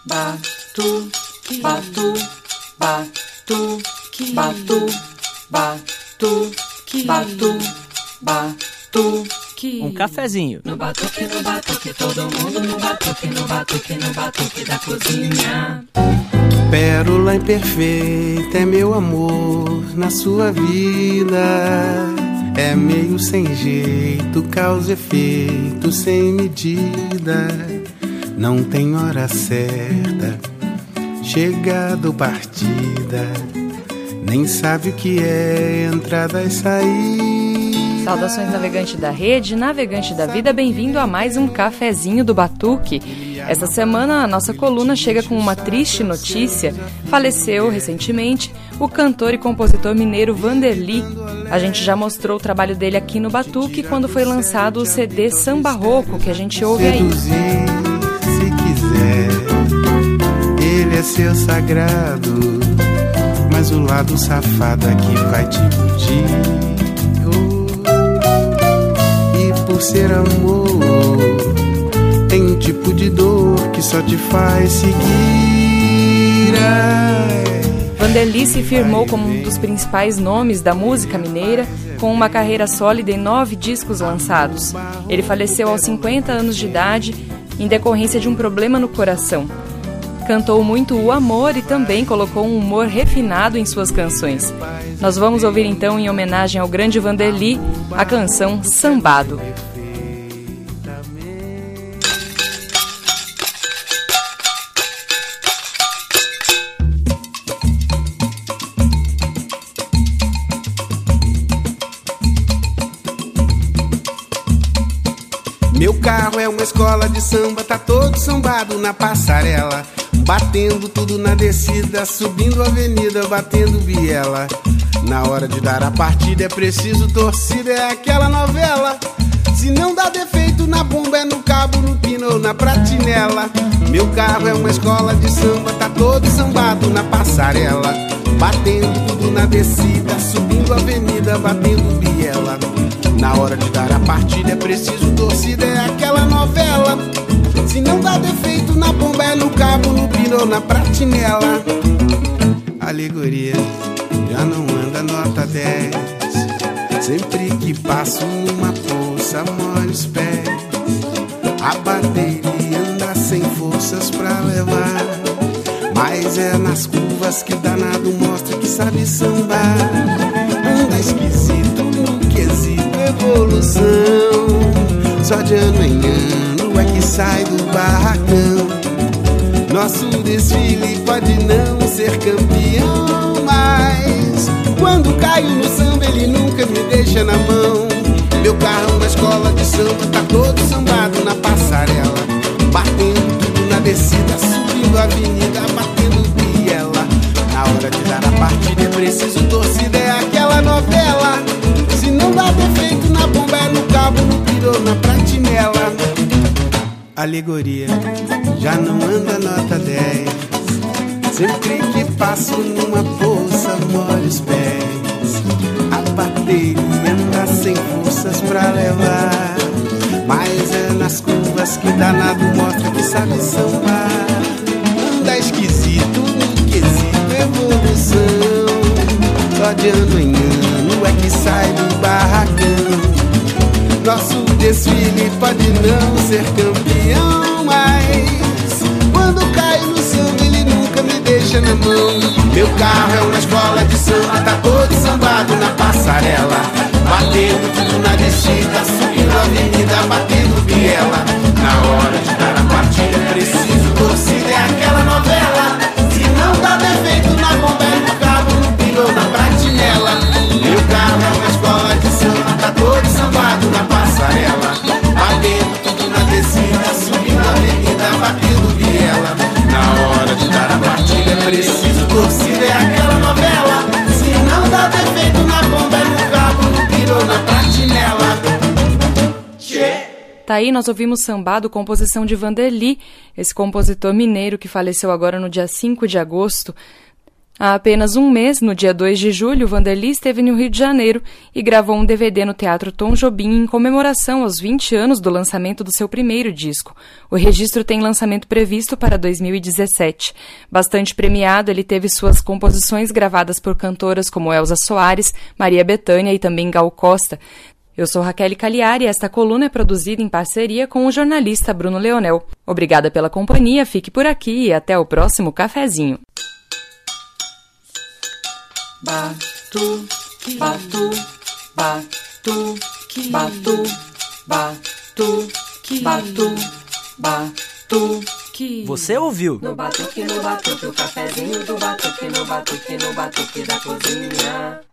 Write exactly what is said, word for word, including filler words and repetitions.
batu, batu, batu, batu, batu, batu, batu. Um cafezinho. No batuque, no batuque, todo mundo no batuque, no batuque, no batuque da cozinha. Pérola imperfeita é meu amor na sua vida. É meio sem jeito, causa efeito sem medida. Não tem hora certa, chegada ou partida. Nem sabe o que é entrada e saída. Saudações, navegante da rede, navegante da vida, bem-vindo a mais um cafezinho do Batuque. Essa semana a nossa coluna chega com uma triste notícia. Faleceu recentemente o cantor e compositor mineiro Vanderly. A gente já mostrou o trabalho dele aqui no Batuque quando foi lançado o C D Samba Rouco, que a gente ouve aí. Seduzir, se quiser, ele é seu sagrado, mas o lado safado aqui vai te iludir. Por ser amor, tem um tipo de dor que só te faz seguir. Vanderly se firmou como um dos principais nomes da música mineira, com uma carreira sólida e nove discos lançados. Ele faleceu aos cinquenta anos de idade, em decorrência de um problema no coração. Cantou muito o amor e também colocou um humor refinado em suas canções. Nós vamos ouvir então, em homenagem ao grande Vanderly, a canção Sambado. Meu carro é uma escola de samba, tá todo sambado na passarela. Batendo tudo na descida, subindo a avenida, batendo biela. Na hora de dar a partida é preciso torcida, é aquela novela. Se não dá defeito na bomba, é no cabo, no pino ou na pratinela. Meu carro é uma escola de samba, tá todo sambado na passarela. Batendo tudo na descida, subindo a avenida, batendo biela. Na hora de dar a partida é preciso torcida, é aquela novela. Se não dá defeito na bomba, é no cabo, no pino ou na pratinela. Alegoria, já não anda nota dez. Sempre que passo numa poça, molho os pés. A bateria anda sem forças pra levar, mas é nas curvas que o danado mostra que sabe sambar. Anda esquisito no quesito evolução, só de ano em ano é que sai do barracão. Nosso desfile pode não ser campeão, mas quando caio no samba ele nunca me deixa na mão. Meu carro na escola de samba tá todo sambado na passarela. Batendo tudo na descida, subindo a avenida, batendo biela. Na hora de dar a partida é preciso torcida, é aquela novela. Se não dá defeito na bomba, é no cabo, no pino ou na pratinela. Alegoria, já não anda nota dez. Sempre que passo numa poça, molho os pés. A bateria anda sem forças pra levar, mas é nas curvas que danado mostra que sabe sambar. Anda esquisito no quesito evolução, só de ano em ano é que sai do barracão. Nosso desfile pode não ser campeão, mas quando cai no samba ele nunca me deixa na mão. Meu carro é uma escola de samba, tá todo sambado na passarela. Batendo tudo na descida, subindo a avenida, batendo biela. Na hora de dar a partida é preciso torcida, é aquela novela. Se não dá defeito na bomba, é no cabo, no pino ou na pratinela. Meu carro é uma escola de samba, tá todo sambado na passarela. Batendo tudo na descida, subindo a avenida, batendo biela. Na hora de dar a partida é preciso torcida, é aquela novela. Se não dá defeito na bomba, é no cabo, no pino ou na pratinela. Tá aí, nós ouvimos Sambado, composição de Vanderly, esse compositor mineiro que faleceu agora no dia cinco de agosto. Há apenas um mês, no dia dois de julho, Vanderly esteve no Rio de Janeiro e gravou um D V D no Teatro Tom Jobim em comemoração aos vinte anos do lançamento do seu primeiro disco. O registro tem lançamento previsto para dois mil e dezessete. Bastante premiado, ele teve suas composições gravadas por cantoras como Elza Soares, Maria Bethânia e também Gal Costa. Eu sou Raquel Cagliari e esta coluna é produzida em parceria com o jornalista Bruno Leonel. Obrigada pela companhia, fique por aqui e até o próximo cafezinho. Batuque, batuque, batuque, batuque, batuque, batuque, batuque. Você ouviu? No batuque, no batuque, o cafezinho do batuque, no batuque, no batuque da cozinha.